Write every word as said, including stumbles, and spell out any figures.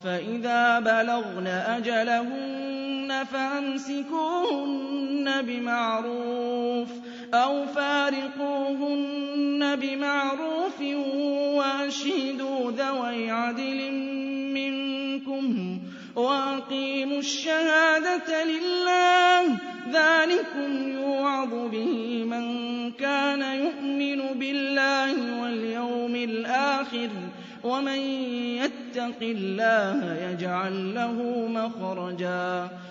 فَإِذَا بَلَغْنَ أَجَلَهُنَّ فَأَمْسِكُوهُنَّ بِمَعْرُوفٍ أَوْ فَارِقُوهُنَّ بِمَعْرُوفٍ وَأَشْهِدُوا ذَوَيْ عَدْلٍ مِّنكُمْ وَأَقِيمُوا الشَّهَادَةَ لِلَّهِ ۚ ذَٰلِكُمْ يُوعَظُ بِهِ مَن كَانَ يُؤْمِنُ بِاللَّهِ وَالْيَوْمِ الْآخِرِ ۚ وَمَن يَتَّقِ اللَّهَ يَجْعَل لَّهُ مَخْرَجًا